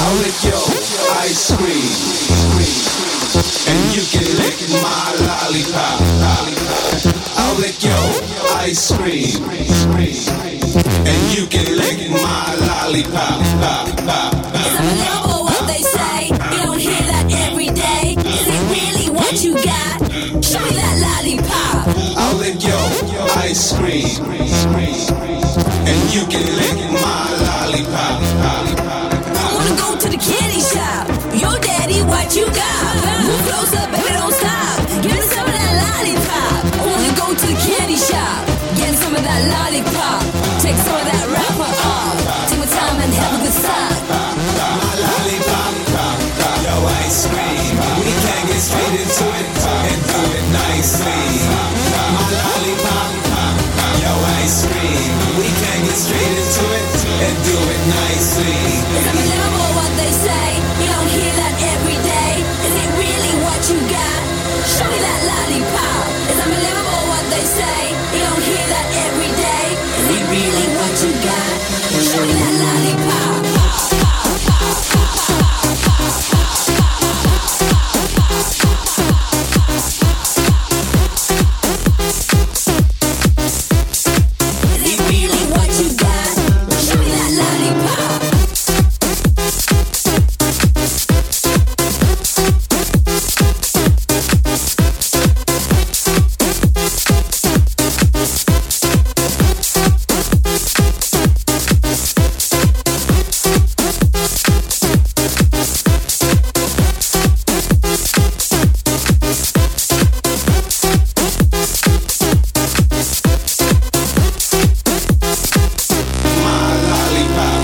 I'll lick your ice cream, and you can lick my lollipop. I'll lick your ice cream, and you can lick my lollipop. It's unbelievable what they say. You don't hear that every day. Is it really what you got? Show me that lollipop. I'll lick your ice cream, and you can lick my lollipop. I wanna go to the candy shop. Yo, daddy, what you got? Move closer, baby, don't stop. Give me some of that lollipop. I wanna go to the candy shop. Get some of that lollipop. Take some of that wrapper off. Take my time and have a good time. My lollipop, your ice cream. We can get straight into it and do it nicely. My lollipop, your ice cream. We can get straight into it and do it nicely. It's unbelievable what they say. You don't hear that every day. Is it really what you got? Show me that lollipop. It's unbelievable what they say. You don't hear that every day. Is it really what you got? Show me that lollipop. Is it really what you got? Show me that lollipop. My lollipop.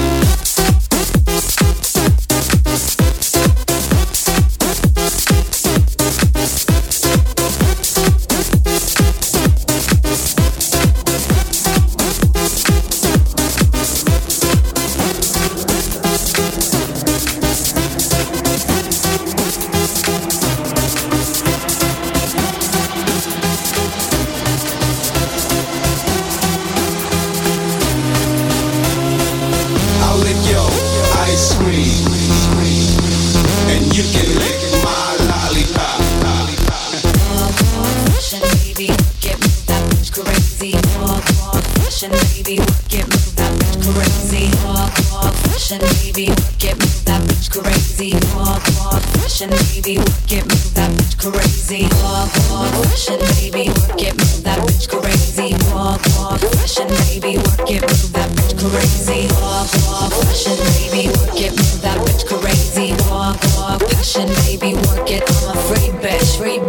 I'll lick your ice cream, and you can lick my lollipop. Fashion, baby, work it, move that bitch crazy. Walk, fashion, baby, work it, move that bitch crazy. Walk, fashion, baby, work it, move that bitch crazy. Walk, fashion, baby, work it, move that bitch crazy. Walk, fashion, baby, work it, move that bitch crazy. Walk, fashion, baby, work it, move that bitch crazy. Walk, fashion, baby, work it, move that bitch crazy. Walk, passion, baby, work it.